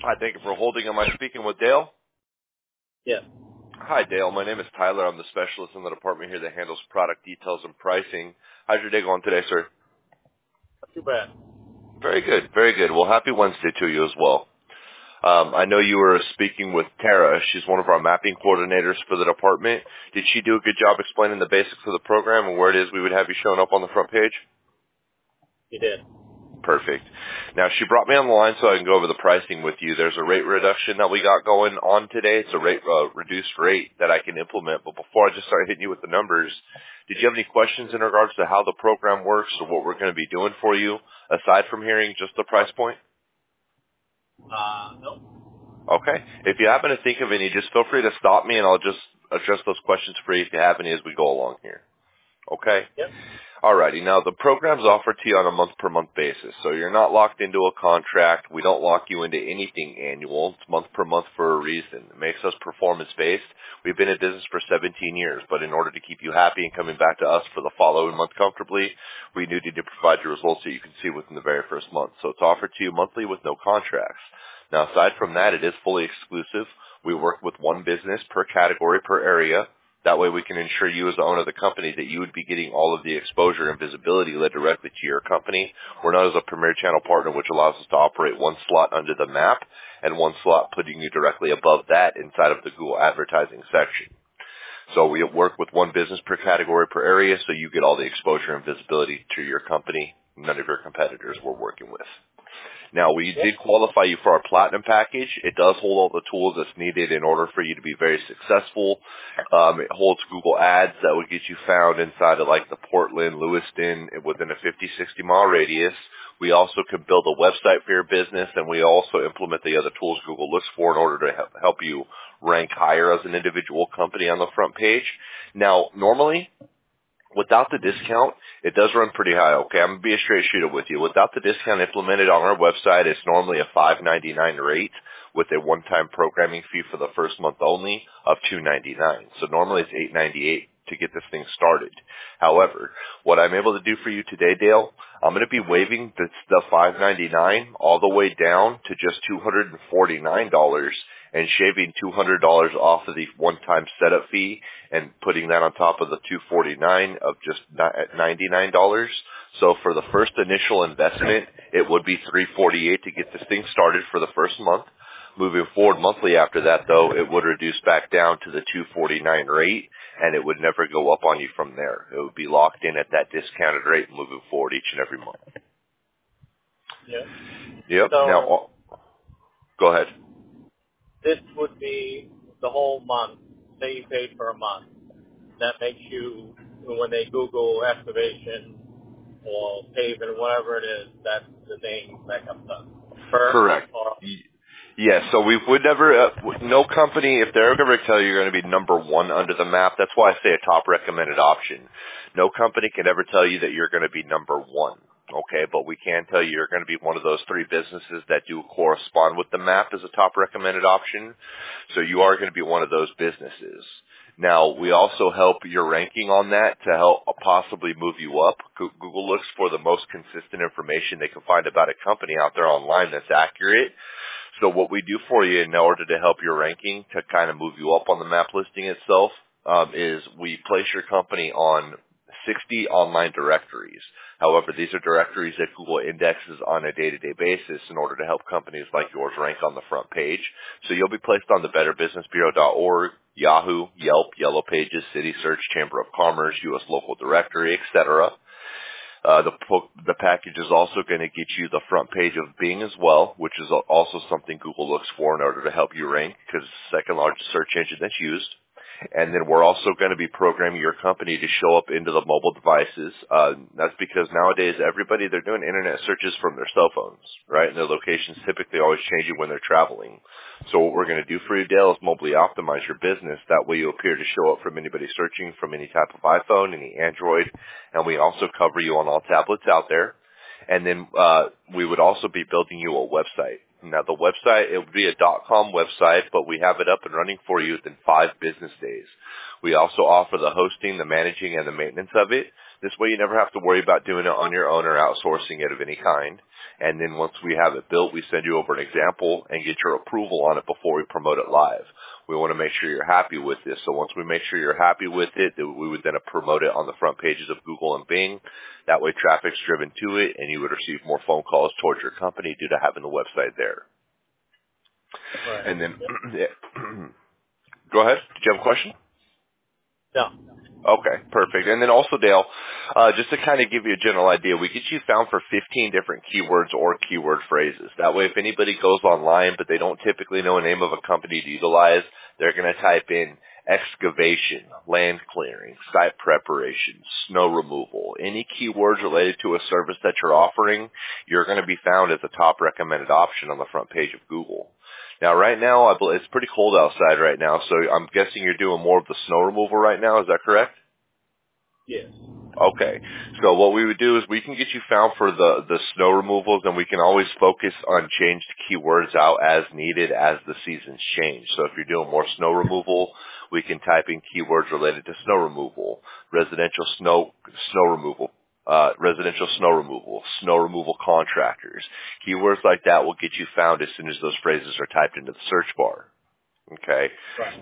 Hi, thank you for holding. Am I speaking with Dale? Yes. Hi, Dale. My name is Tyler. I'm the specialist in the department here that handles product details and pricing. How's your day going today, sir? Not too bad. Very good, very good. Well, happy Wednesday to you as well. I know you were speaking with Tara. She's one of our mapping coordinators for the department. Did she do a good job explaining the basics of the program and where it is we would have you showing up on the front page? She did. Perfect. Now, she brought me on the line so I can go over the pricing with you. There's a rate reduction that we got going on today. It's a reduced rate that I can implement. But before I just start hitting you with the numbers, did you have any questions in regards to how the program works or what we're going to be doing for you, aside from hearing just the price point? No. Okay. If you happen to think of any, just feel free to stop me, and I'll just address those questions for you if you have any as we go along here. Okay? Yep. Alrighty. Now, the program's offered to you on a month-per-month basis, so you're not locked into a contract. We don't lock you into anything annual. It's month-per-month for a reason. It makes us performance-based. We've been in business for 17 years, but in order to keep you happy and coming back to us for the following month comfortably, we need to provide you results that you can see within the very first month. So it's offered to you monthly with no contracts. Now, aside from that, it is fully exclusive. We work with one business per category per area. That way we can ensure you as the owner of the company that you would be getting all of the exposure and visibility led directly to your company. We're not as a premier channel partner, which allows us to operate one slot under the map and one slot putting you directly above that inside of the Google advertising section. So we work with one business per category per area, so you get all the exposure and visibility to your company, none of your competitors we're working with. Now, we did qualify you for our Platinum package. It does hold all the tools that's needed in order for you to be very successful. It holds Google Ads that would get you found inside of like the Portland, Lewiston, within a 50, 60-mile radius. We also can build a website for your business, and we also implement the other tools Google looks for in order to help you rank higher as an individual company on the front page. Now, normally, without the discount, it does run pretty high, okay? I'm going to be a straight shooter with you. Without the discount implemented on our website, it's normally a $5.99 rate with a one-time programming fee for the first month only of $2.99. So normally it's $8.98 to get this thing started. However, what I'm able to do for you today, Dale, I'm going to be waiving the $5.99 all the way down to just $249 and shaving $200 off of the one-time setup fee and putting that on top of the $249 of just $99. So for the first initial investment, it would be $348 to get this thing started for the first month. Moving forward monthly after that, though, it would reduce back down to the $249 rate, and it would never go up on you from there. It would be locked in at that discounted rate moving forward each and every month. Yeah. Yep. So now, go ahead. this would be the whole month. Say you paid for a month. That makes you, when they Google excavation or paving, whatever it is, that's the name that comes up. Correct. Yes, so we would never, no company, if they're ever tell you you're going to be number one under the map, that's why I say a top recommended option. No company can ever tell you that you're going to be number one, okay? But we can tell you you're going to be one of those three businesses that do correspond with the map as a top recommended option. So you are going to be one of those businesses. Now, we also help your ranking on that to help possibly move you up. Google looks for the most consistent information they can find about a company out there online that's accurate. So what we do for you in order to help your ranking to kind of move you up on the map listing itself is we place your company on 60 online directories. However, these are directories that Google indexes on a day-to-day basis in order to help companies like yours rank on the front page. So you'll be placed on the BetterBusinessBureau.org, Yahoo, Yelp, Yellow Pages, City Search, Chamber of Commerce, U.S. Local Directory, etc. The package is also going to get you the front page of Bing as well, which is also something Google looks for in order to help you rank because it's the second largest search engine that's used. And then we're also going to be programming your company to show up into the mobile devices. That's because nowadays everybody, they're doing internet searches from their cell phones, right? And their locations typically always changing when they're traveling. So what we're going to do for you, Dale, is mobily optimize your business. That way you appear to show up from anybody searching from any type of iPhone, any Android. And we also cover you on all tablets out there. And then we would also be building you a website. Now, the website, it would be a .com website, but we have it up and running for you within 5 business days. We also offer the hosting, the managing, and the maintenance of it. This way you never have to worry about doing it on your own or outsourcing it of any kind. And then once we have it built, we send you over an example and get your approval on it before we promote it live. We want to make sure you're happy with this. So once we make sure you're happy with it, we would then promote it on the front pages of Google and Bing. That way traffic's driven to it and you would receive more phone calls towards your company due to having the website there. Right. And then, go ahead. Did you have a question? No. Okay, perfect. And then also, Dale, just to kind of give you a general idea, we get you found for 15 different keywords or keyword phrases. That way, if anybody goes online but they don't typically know a name of a company to utilize, they're going to type in excavation, land clearing, site preparation, snow removal. Any keywords related to a service that you're offering, you're going to be found as a top recommended option on the front page of Google. Now, right now, I believe it's pretty cold outside right now, so I'm guessing you're doing more of the snow removal right now. Is that correct? Yes. Okay. So what we would do is we can get you found for the snow removals, and we can always focus on changed keywords out as needed as the seasons change. So if you're doing more snow removal, we can type in keywords related to snow removal, residential snow removal. Residential snow removal contractors. Keywords like that will get you found as soon as those phrases are typed into the search bar. Okay. Right.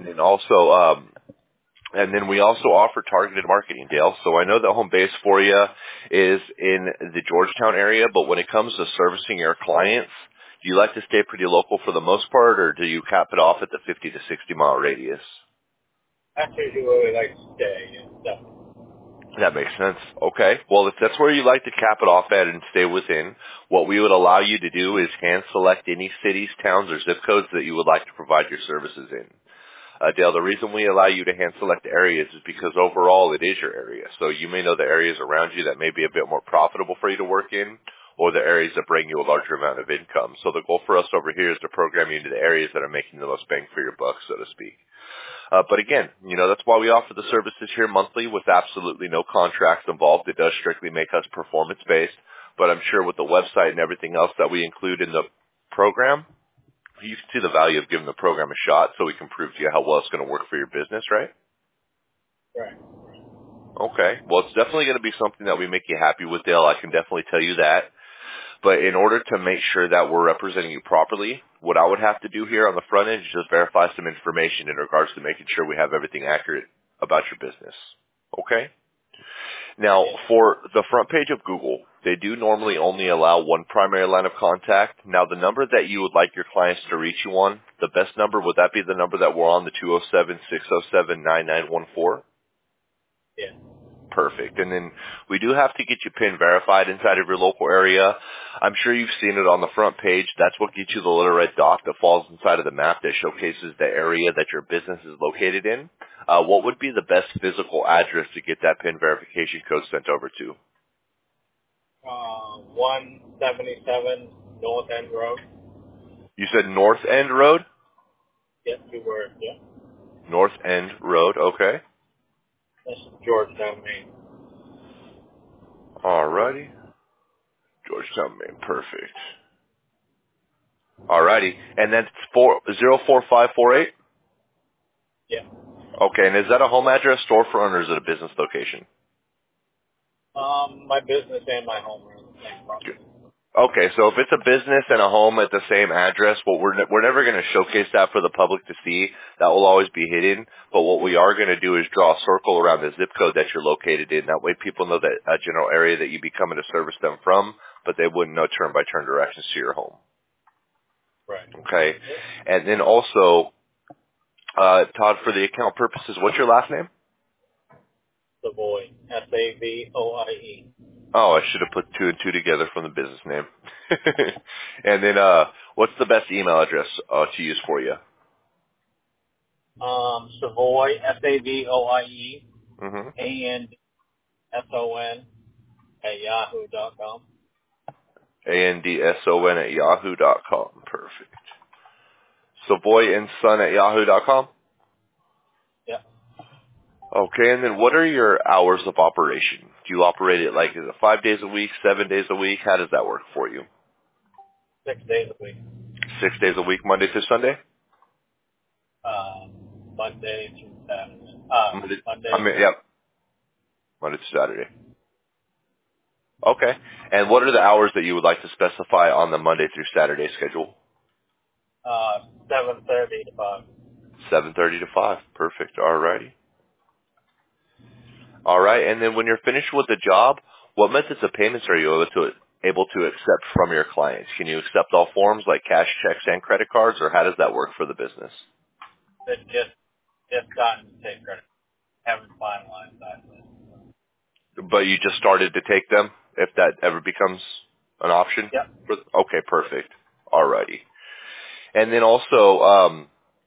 And then we also offer targeted marketing, Dale. So I know the home base for you is in the Georgetown area, but when it comes to servicing your clients, do you like to stay pretty local for the most part, or do you cap it off at the 50 to 60 mile radius? That's usually where we like to stay and stuff. That makes sense. Okay. Well, if that's where you like to cap it off at and stay within, what we would allow you to do is hand select any cities, towns, or zip codes that you would like to provide your services in. Dale, the reason we allow you to hand select areas is because overall it is your area. So you may know the areas around you that may be a bit more profitable for you to work in, or the areas that bring you a larger amount of income. So the goal for us over here is to program you into the areas that are making the most bang for your buck, so to speak. But again, that's why we offer the services here monthly with absolutely no contracts involved. It does strictly make us performance-based, but I'm sure with the website and everything else that we include in the program, you can see the value of giving the program a shot so we can prove to you how well it's going to work for your business, right? Right. Okay. Well, it's definitely going to be something that we make you happy with, Dale. I can definitely tell you that. But in order to make sure that we're representing you properly, what I would have to do here on the front end is just verify some information in regards to making sure we have everything accurate about your business. Okay? Now, for the front page of Google, they do normally only allow one primary line of contact. Now, the number that you would like your clients to reach you on, the best number, would that be the number that we're on, the 207-607-9914? Yeah. Perfect. And then we do have to get you PIN verified inside of your local area. I'm sure you've seen it on the front page. That's what gets you the little red dot that falls inside of the map that showcases the area that your business is located in. What would be the best physical address to get that PIN verification code sent over to? 177 North End Road. You said North End Road? Yes, 2 words, yeah. North End Road, okay. That's Georgetown, Maine. Alrighty. Georgetown, Maine, perfect. Alrighty. And that's 04548? Yeah. Okay, and is that a home address, storefront, or is it a business location? My business and my home are in the same property. Okay, so if it's a business and a home at the same address, we're never going to showcase that for the public to see. That will always be hidden. But what we are going to do is draw a circle around the zip code that you're located in. That way people know that a general area that you'd be coming to service them from, but they wouldn't know turn-by-turn directions to your home. Right. Okay, and then also, Todd, for the account purposes, what's your last name? Savoie. Savoie. Oh, I should have put 2 and 2 together from the business name. And then, what's the best email address to use for you? Savoie, Savoie, Mm-hmm. ANDSON @yahoo.com. ANDSON@yahoo.com. Perfect. SavoyandSon@yahoo.com. Yeah. Okay, and then what are your hours of operation? Do you operate it is it 5 days a week, 7 days a week? How does that work for you? 6 days a week. 6 days a week, Monday through Sunday? Monday through Saturday. Yep. Monday to Saturday. Okay. And what are the hours that you would like to specify on the Monday through Saturday schedule? 7:30 to 5. 7:30 to 5. Perfect. All righty. All right. And then when you're finished with the job, what methods of payments are you able to accept from your clients? Can you accept all forms like cash, checks, and credit cards, or how does that work for the business? It's just gotten to take credit. Haven't finalized that yet. But you just started to take them, if that ever becomes an option? Yep. Okay, perfect. All righty. And then also,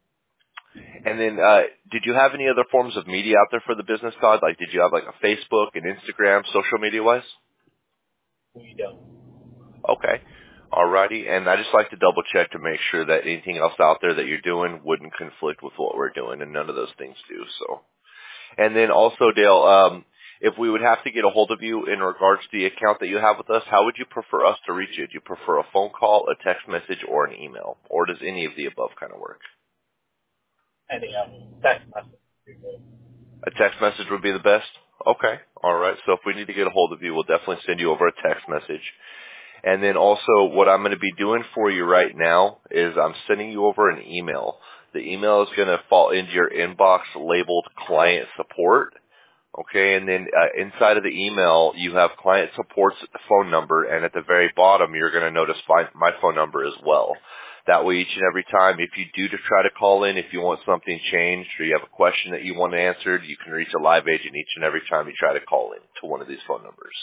did you have any other forms of media out there for the business, Todd? Like, did you have like a Facebook and Instagram, social media-wise? We don't. Okay. Alrighty. And I just like to double check to make sure that anything else out there that you're doing wouldn't conflict with what we're doing, and none of those things do. So, and then also, Dale, if we would have to get a hold of you in regards to the account that you have with us, how would you prefer us to reach you? Do you prefer a phone call, a text message, or an email? Or does any of the above kind of work? Any of them. Text message. A text message would be the best? Okay. All right. So if we need to get a hold of you, we'll definitely send you over a text message. And then also what I'm going to be doing for you right now is I'm sending you over an email. The email is going to fall into your inbox labeled client support. Okay, and then inside of the email, you have client support's phone number, and at the very bottom, you're going to notice my phone number as well. That way, each and every time, if you do to try to call in, if you want something changed or you have a question that you want answered, you can reach a live agent each and every time you try to call in to one of these phone numbers.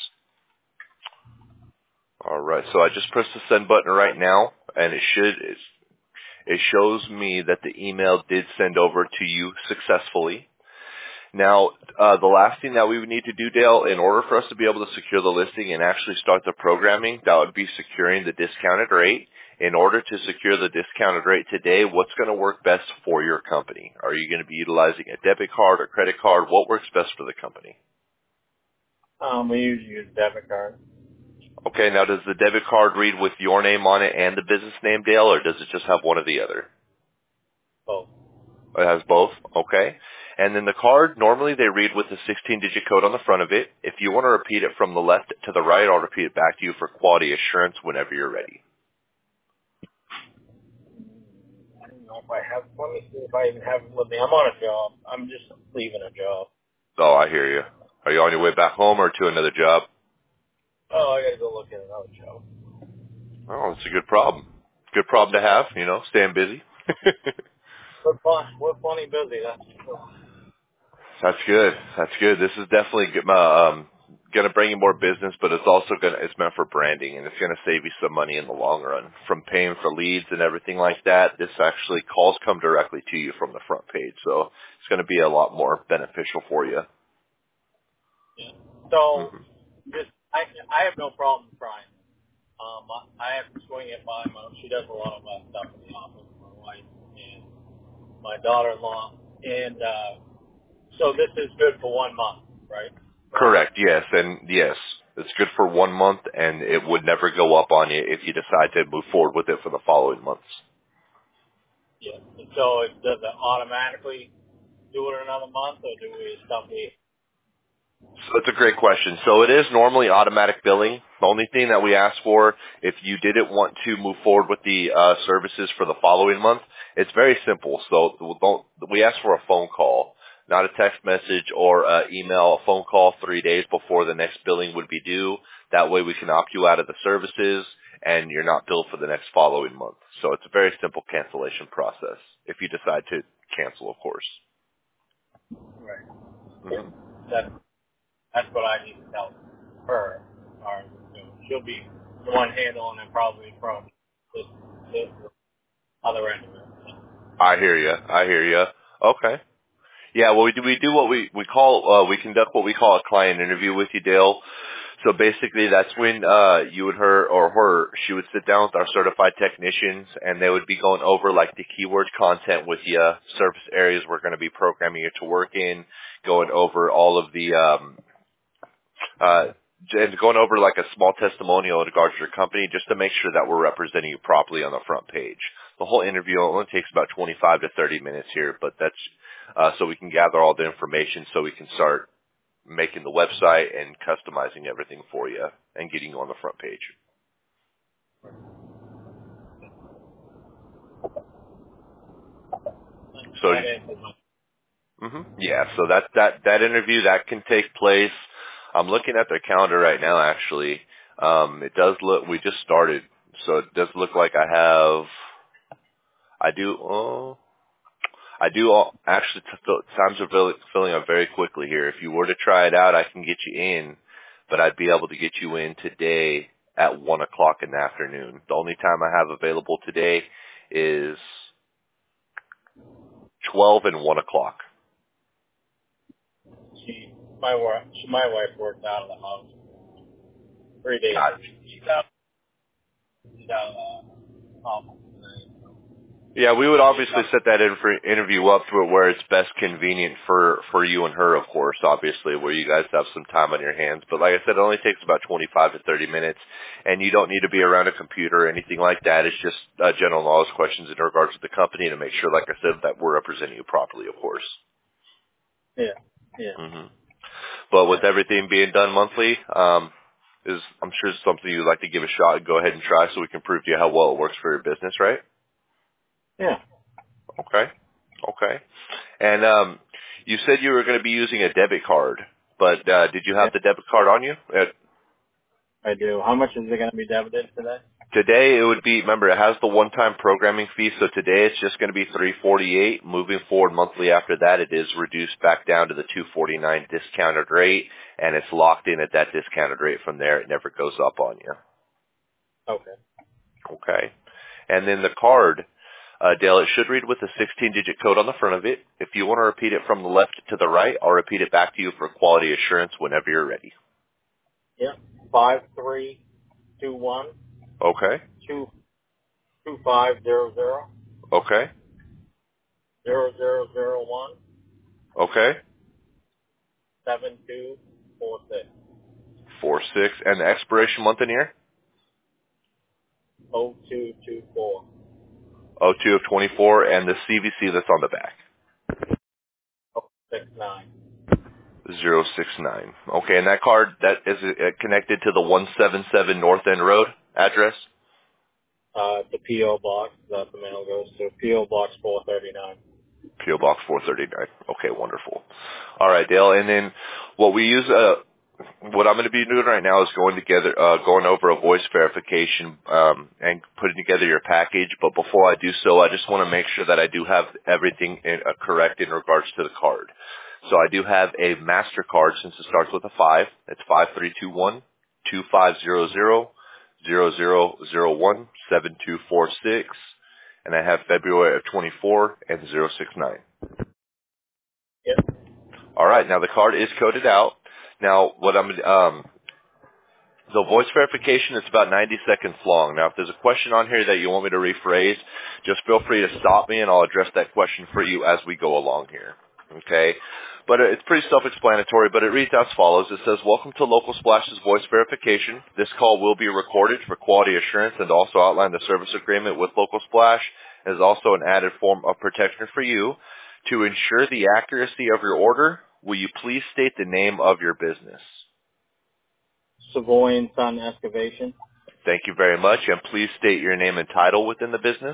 All right, so I just pressed the send button right now, and it shows me that the email did send over to you successfully. Now, the last thing that we would need to do, Dale, in order for us to be able to secure the listing and actually start the programming, that would be securing the discounted rate. In order to secure the discounted rate today, what's going to work best for your company? Are you going to be utilizing a debit card or credit card? What works best for the company? We usually use debit card. Okay, now does the debit card read with your name on it and the business name, Dale, or does it just have one or the other? Both. It has both? Okay. And then the card, normally they read with a 16-digit code on the front of it. If you want to repeat it from the left to the right, I'll repeat it back to you for quality assurance whenever you're ready. I don't know if I have. Let me see if I even have it with me. I'm on a job. I'm just leaving a job. Oh, I hear you. Are you on your way back home or to another job? Oh, I got to go look at another job. Oh, it's a good problem. Good problem to have, staying busy. We're plenty busy. That's cool. That's good. That's good. This is definitely going to bring you more business, but it's meant for branding, and it's going to save you some money in the long run. From paying for leads and everything like that, this actually calls come directly to you from the front page, so it's going to be a lot more beneficial for you. Yeah. So, I have no problem trying. I have to swing it by my. She does a lot of my stuff in the office. My wife and my daughter-in-law, and so this is good for 1 month, right? Correct. Yes, and yes, it's good for 1 month, and it would never go up on you if you decide to move forward with it for the following months. Yeah. So does it automatically do it another month, or do we stop it? So that's a great question. So it is normally automatic billing. The only thing that we ask for, if you didn't want to move forward with the services for the following month, it's very simple. So we ask for a phone call, not a text message or email. A phone call 3 days before the next billing would be due. That way we can opt you out of the services, and you're not billed for the next following month. So it's a very simple cancellation process if you decide to cancel, of course. Right. Mm-hmm. That's what I need to tell her. Or, she'll be the one handling it probably from this other end of it. I hear you. Okay. Yeah, well, we do what we call, we conduct what we call a client interview with you, Dale. So basically that's when, you and she would sit down with our certified technicians, and they would be going over like the keyword content with you, service areas we're going to be programming you to work in, going over all of the, and going over like a small testimonial in regards to your company just to make sure that we're representing you properly on the front page. The whole interview only takes about 25 to 30 minutes here, but that's so we can gather all the information so we can start making the website and customizing everything for you and getting you on the front page. So, yeah, so that interview, that can take place. I'm looking at their calendar right now, actually. It does look, we just started, so it does look like actually, times are filling up very quickly here. If you were to try it out, I can get you in, but I'd be able to get you in today at 1 o'clock in the afternoon. The only time I have available today is 12 and 1 o'clock. My wife works out of the house 3 days a week. She's out of the office tonight. Yeah, we would obviously set that interview up to where it's best convenient for you and her, of course, obviously, where you guys have some time on your hands. But like I said, it only takes about 25 to 30 minutes, and you don't need to be around a computer or anything like that. It's just general knowledge questions in regards to the company to make sure, like I said, that we're representing you properly, of course. Yeah. Mm-hmm. But with everything being done monthly, I'm sure it's something you'd like to give a shot and go ahead and try so we can prove to you how well it works for your business, right? Yeah. Okay. And you said you were going to be using a debit card, but did you have the debit card on you? I do. How much is it going to be debited today? Today it would be, remember, it has the one-time programming fee, so today it's just going to be $348. Moving forward monthly after that, it is reduced back down to the $249 discounted rate, and it's locked in at that discounted rate from there. It never goes up on you. Okay. And then the card, Dale, it should read with a 16-digit code on the front of it. If you want to repeat it from the left to the right, I'll repeat it back to you for quality assurance whenever you're ready. Yeah. 5321. Okay. 2500. Okay. 0001. Okay. 7246. 46. And the expiration month and year? 0224. 02 of 24, and the CVC that's on the back. 69. 069. Okay, and that card, that is connected to the 177 North End Road address? The P.O. box that the mail goes to. P.O. Box 439. P.O. Box 439. Okay, wonderful. All right, Dale, and then what we use, what I'm going to be doing right now is going over a voice verification and putting together your package. But before I do so, I just want to make sure that I do have everything correct in regards to the card. So I do have a MasterCard since it starts with a 5. It's 5321-2500-0001-7246. And I have February of 24 and 069. Yep. All right. Now the card is coded out. Now what the voice verification is about 90 seconds long. Now if there's a question on here that you want me to rephrase, just feel free to stop me and I'll address that question for you as we go along here. Okay? But it's pretty self-explanatory, but it reads as follows. It says, welcome to Local Splash's voice verification. This call will be recorded for quality assurance and also outline the service agreement with Local Splash. It is also an added form of protection for you. To ensure the accuracy of your order, will you please state the name of your business? Savoy and Son Excavation. Thank you very much. And please state your name and title within the business.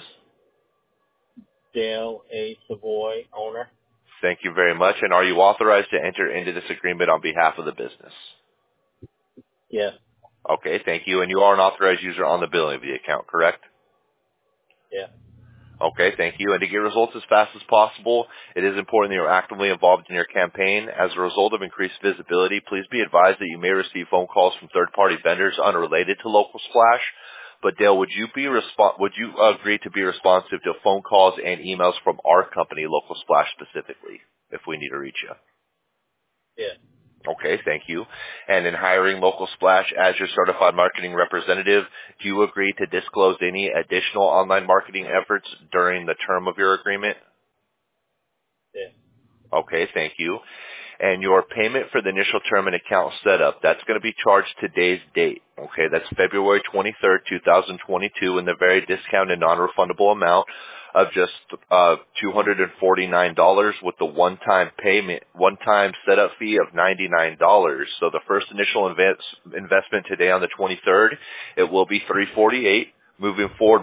Dale A. Savoy, owner. Thank you very much. And are you authorized to enter into this agreement on behalf of the business? Yes. Okay, thank you. And you are an authorized user on the billing of the account, correct? Yeah. Okay, thank you. And to get results as fast as possible, it is important that you're actively involved in your campaign. As a result of increased visibility, please be advised that you may receive phone calls from third-party vendors unrelated to Local Splash. But Dale, would you agree to be responsive to phone calls and emails from our company, Local Splash specifically, if we need to reach you? Yeah. Okay, thank you. And in hiring Local Splash as your certified marketing representative, do you agree to disclose any additional online marketing efforts during the term of your agreement? Yeah. Okay, thank you. And your payment for the initial term and account setup, that's going to be charged today's date. Okay, that's February 23rd, 2022, in the very discounted non-refundable amount of just $249 with the one-time setup fee of $99. So the first initial investment today on the 23rd, it will be $348. Moving forward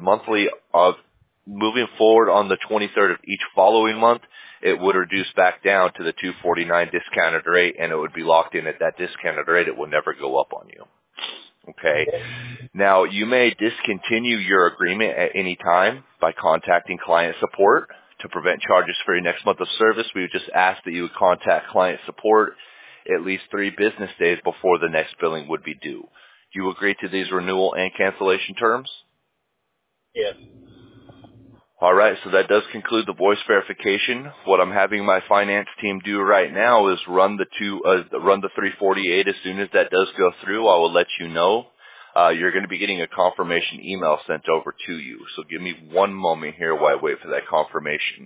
on the 23rd of each following month, it would reduce back down to the $249 discounted rate, and it would be locked in at that discounted rate. It will never go up on you. Okay. Now, you may discontinue your agreement at any time by contacting client support. To prevent charges for your next month of service, we would just ask that you would contact client support at least 3 business days before the next billing would be due. Do you agree to these renewal and cancellation terms? Yes. All right, so that does conclude the voice verification. What I'm having my finance team do right now is run the 348. As soon as that does go through, I will let you know. You're going to be getting a confirmation email sent over to you. So give me one moment here while I wait for that confirmation.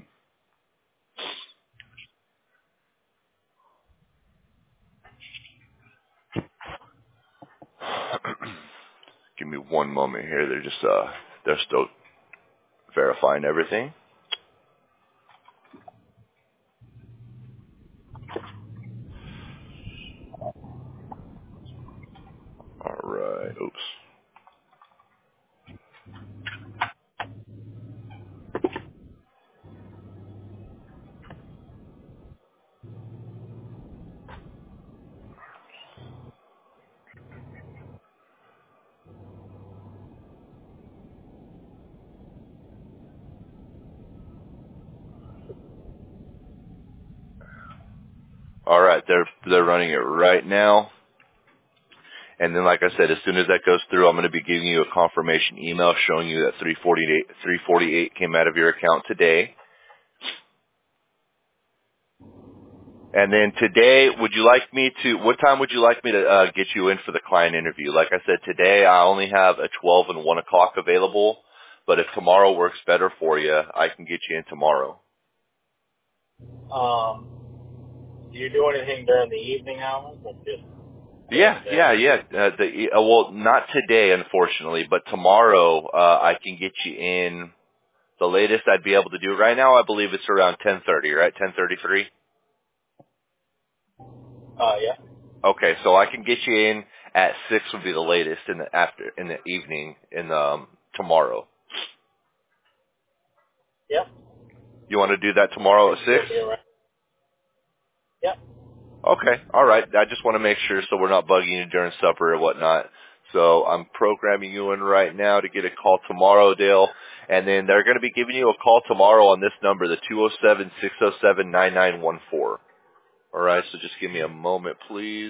Give me one moment here. They're still verifying everything. All right. Oops. All right. They're running it right now. And then, like I said, as soon as that goes through, I'm going to be giving you a confirmation email showing you that 348 came out of your account today. And then today, what time would you like me to get you in for the client interview? Like I said, today I only have a 12 and 1 o'clock available, but if tomorrow works better for you, I can get you in tomorrow. Do you do anything during the evening hours or just? Yeah. Well, not today, unfortunately, but tomorrow I can get you in. The latest I'd be able to do right now, I believe it's around 10:30, right? 10:33. Yeah. Okay, so I can get you in at 6 would be the latest in the evening tomorrow. Yep. You want to do that tomorrow at 6? Yep. Okay, all right. I just want to make sure so we're not bugging you during supper or whatnot. So I'm programming you in right now to get a call tomorrow, Dale. And then they're going to be giving you a call tomorrow on this number, the 207-607-9914. All right, so just give me a moment, please.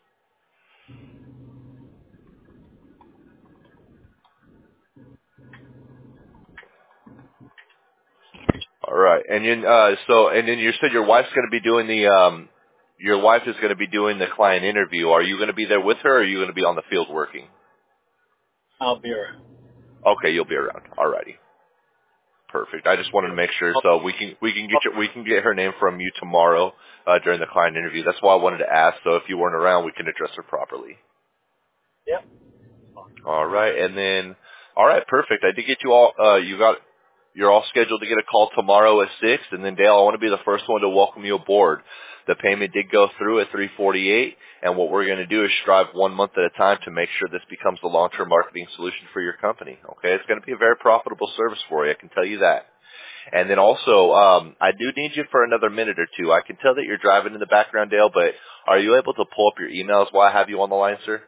All right, and then you said your wife's going to be doing your wife is going to be doing the client interview. Are you going to be there with her, or are you going to be on the field working? I'll be around. Okay, you'll be around. All righty. Perfect. I just wanted to make sure so we can get her name from you tomorrow during the client interview. That's why I wanted to ask. So if you weren't around, we can address her properly. Yep. All right, and then perfect. I did get you all. You're all scheduled to get a call tomorrow at 6. And then Dale, I want to be the first one to welcome you aboard. The payment did go through at 348, and what we're going to do is strive 1 month at a time to make sure this becomes the long-term marketing solution for your company. Okay, it's going to be a very profitable service for you. I can tell you that. And then also, I do need you for another minute or two. I can tell that you're driving in the background, Dale, but are you able to pull up your emails while I have you on the line, sir?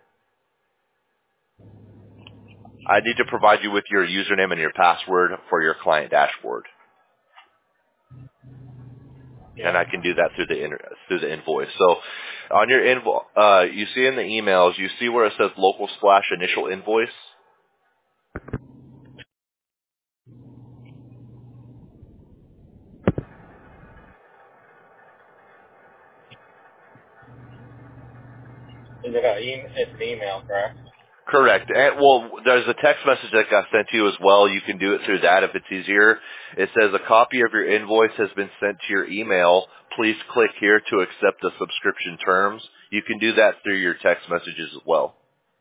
I need to provide you with your username and your password for your client dashboard. And I can do that through the invoice. So on your invoice, you see in the emails, you see where it says local/initial invoice? Is it it's an email, correct? Correct. And, well, there's a text message that got sent to you as well. You can do it through that if it's easier. It says a copy of your invoice has been sent to your email. please click here to accept the subscription terms. You can do that through your text messages as well.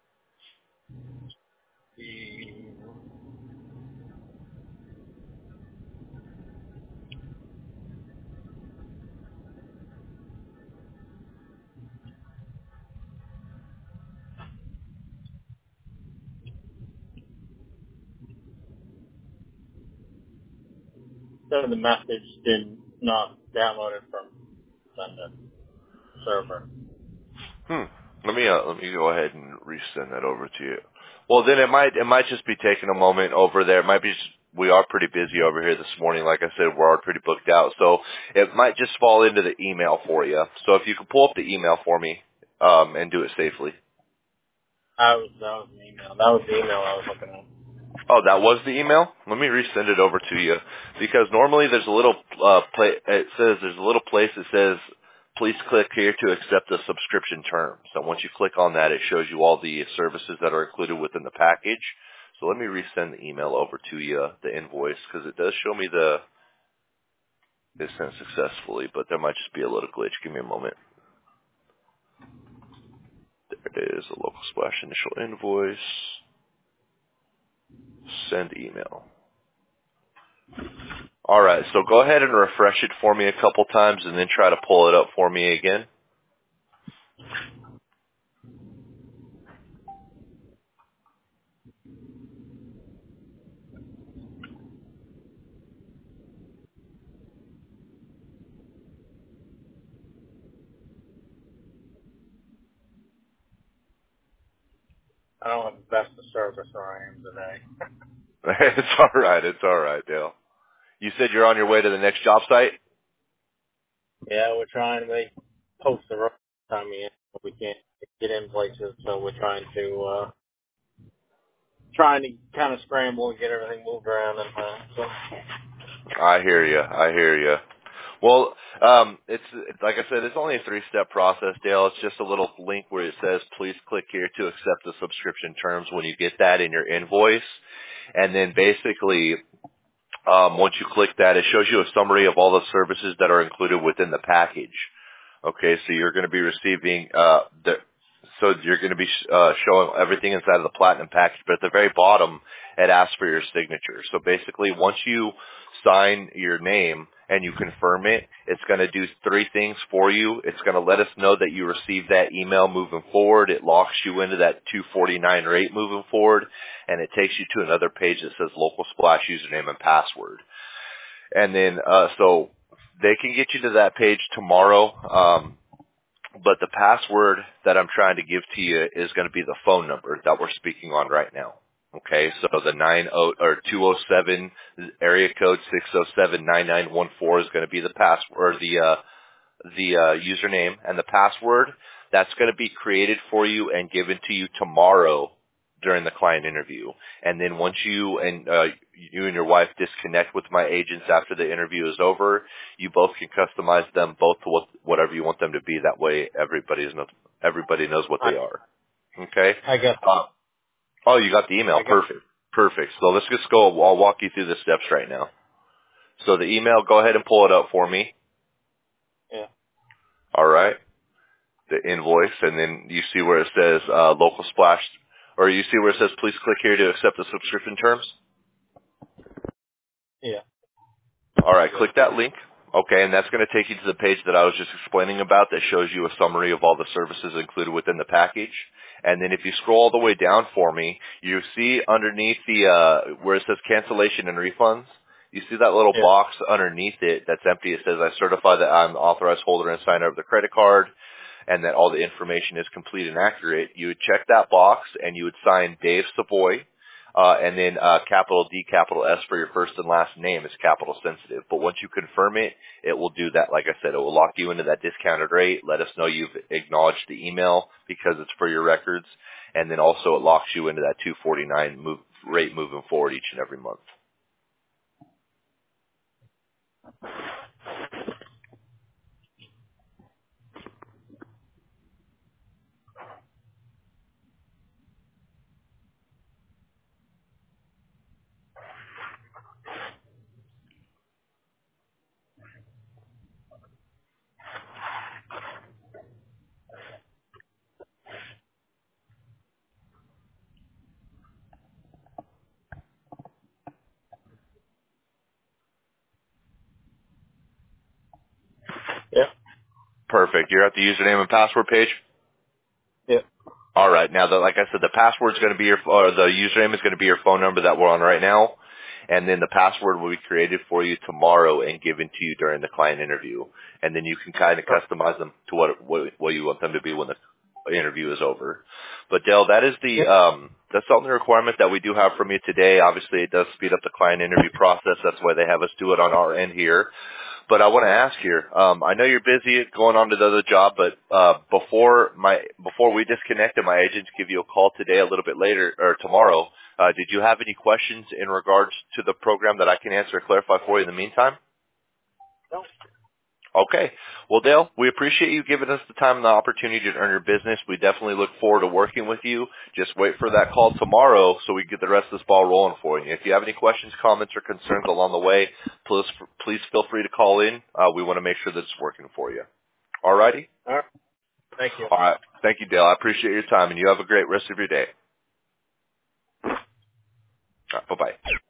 So the message did not download it from the server. Let me go ahead and resend that over to you. Well, then it might just be taking a moment over there. It might be we are pretty busy over here this morning. Like I said, we're all pretty booked out, so it might just fall into the email for you. So if you could pull up the email for me and do it safely. That was the email. That was the email I was looking at. Oh, that was the email? Let me resend it over to you because normally there's a little there's a little place that says please click here to accept the subscription terms. So once you click on that, it shows you all the services that are included within the package. So let me resend the email over to you, the invoice, because it does show me it's sent successfully, but there might just be a little glitch. Give me a moment. There it is, a Local Splash initial invoice. Send email. All right, so go ahead and refresh it for me a couple times and then try to pull it up for me again. I don't have the best of service where I am today. It's all right, Dale. You said you're on your way to the next job site? Yeah, we're trying. They post the road time in, but we can't get in places, so we're trying to kind of scramble and get everything moved around. And so. I hear you. Well, it's like I said, it's only a 3-step process, Dale. It's just a little link where it says, please click here to accept the subscription terms when you get that in your invoice. And then basically, once you click that, it shows you a summary of all the services that are included within the package. Okay, so you're going to be receiving, you're going to be showing everything inside of the Platinum package, but at the very bottom, it asks for your signature. So basically, once you sign your name and you confirm it, it's going to do 3 things for you. It's going to let us know that you received that email moving forward. It locks you into that $249 rate moving forward, and it takes you to another page that says Local Splash username and password. And then, so they can get you to that page tomorrow, but the password that I'm trying to give to you is going to be the phone number that we're speaking on right now. Okay, so the 207 area code 607-9914 is going to be the password, the username, and the password. That's going to be created for you and given to you tomorrow during the client interview. And then once you and your wife disconnect with my agents after the interview is over, you both can customize them both to whatever you want them to be. That way everybody knows what they are. Okay? I guess. Oh, you got the email. Perfect. So let's just go. I'll walk you through the steps right now. So the email, go ahead and pull it up for me. Yeah. All right. The invoice, and then you see where it says Local Splash, or you see where it says please click here to accept the subscription terms? Yeah. All right, click that link. Okay, and that's going to take you to the page that I was just explaining about that shows you a summary of all the services included within the package. And then if you scroll all the way down for me, you see underneath the where it says cancellation and refunds, you see that little box underneath it that's empty. It says I certify that I'm the authorized holder and signer of the credit card and that all the information is complete and accurate. You would check that box and you would sign Dave Savoy. And then capital D, capital S for your first and last name is capital sensitive. But once you confirm it, it will do that. Like I said, it will lock you into that discounted rate. Let us know you've acknowledged the email because it's for your records. And then also it locks you into that $249 rate moving forward each and every month. Perfect. You're at the username and password page? Yeah. All right. Now, like I said, the password's going to be or the username is going to be your phone number that we're on right now, and then the password will be created for you tomorrow and given to you during the client interview, and then you can kind of customize them to what you want them to be when the interview is over. But Dale, that is that's the only requirement that we do have from you today. Obviously, it does speed up the client interview process. That's why they have us do it on our end here. But I want to ask here, I know you're busy going on to the other job, but before we disconnect and my agents give you a call today a little bit later or tomorrow, did you have any questions in regards to the program that I can answer or clarify for you in the meantime? No. Okay. Well, Dale, we appreciate you giving us the time and the opportunity to earn your business. We definitely look forward to working with you. Just wait for that call tomorrow so we can get the rest of this ball rolling for you. If you have any questions, comments, or concerns along the way, please feel free to call in. We want to make sure that it's working for you. All righty? All right. Thank you. All right. Thank you, Dale. I appreciate your time, and you have a great rest of your day. All right, bye-bye.